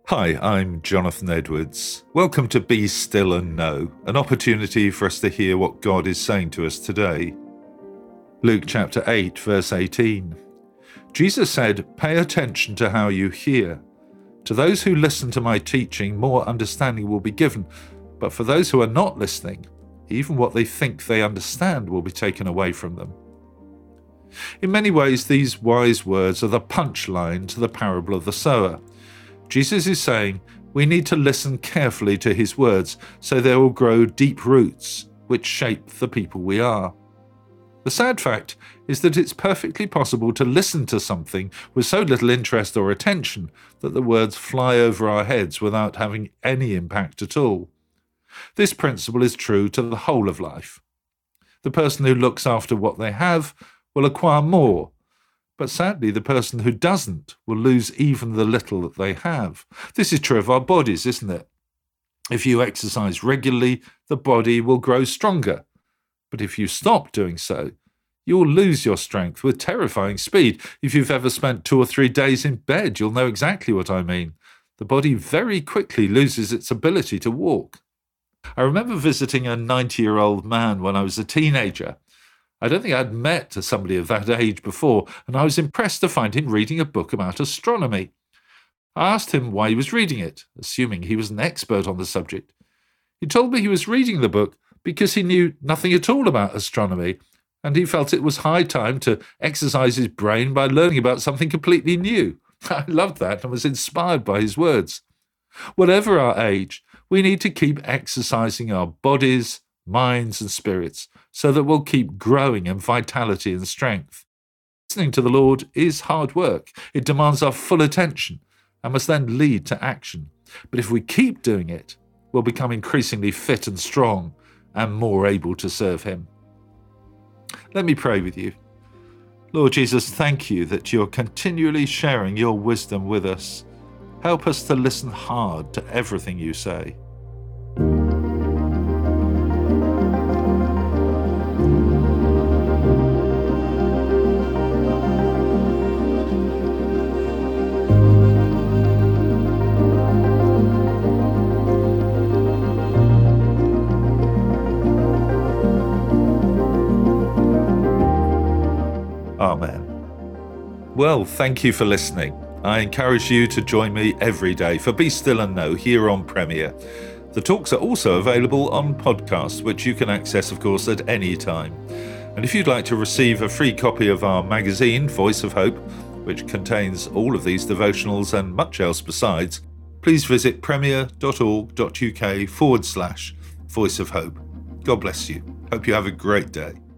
Hi, I'm Jonathan Edwards. Welcome to Be Still and Know, an opportunity for us to hear what God is saying to us today. Luke chapter 8, verse 18. Jesus said, "Pay attention to how you hear. To those who listen to my teaching, more understanding will be given, but for those who are not listening, even what they think they understand will be taken away from them." In many ways, these wise words are the punchline to the parable of the sower. Jesus is saying we need to listen carefully to his words so they will grow deep roots which shape the people we are. The sad fact is that it's perfectly possible to listen to something with so little interest or attention that the words fly over our heads without having any impact at all. This principle is true to the whole of life. The person who looks after what they have will acquire more, but sadly the person who doesn't will lose even the little that they have. This is true of our bodies, isn't it? If you exercise regularly, the body will grow stronger. But if you stop doing so, you will lose your strength with terrifying speed. If you've ever spent 2 or 3 days in bed, you'll know exactly what I mean. The body very quickly loses its ability to walk. I remember visiting a 90-year-old man when I was a teenager. I don't think I'd met somebody of that age before, and I was impressed to find him reading a book about astronomy. I asked him why he was reading it, assuming he was an expert on the subject. He told me he was reading the book because he knew nothing at all about astronomy, and he felt it was high time to exercise his brain by learning about something completely new. I loved that and was inspired by his words. Whatever our age, we need to keep exercising our bodies, minds and spirits so that we'll keep growing in vitality and strength. Listening to the Lord is hard work. It demands our full attention and must then lead to action. But if we keep doing it, we'll become increasingly fit and strong and more able to serve him. Let me pray with you. Lord Jesus, thank you that you're continually sharing your wisdom with us. Help us to listen hard to everything you say. Amen. Well, thank you for listening. I encourage you to join me every day for Be Still and Know here on Premier. The talks are also available on podcasts, which you can access, of course, at any time. And if you'd like to receive a free copy of our magazine, Voice of Hope, which contains all of these devotionals and much else besides, please visit premier.org.uk/Voice of Hope. God bless you. Hope you have a great day.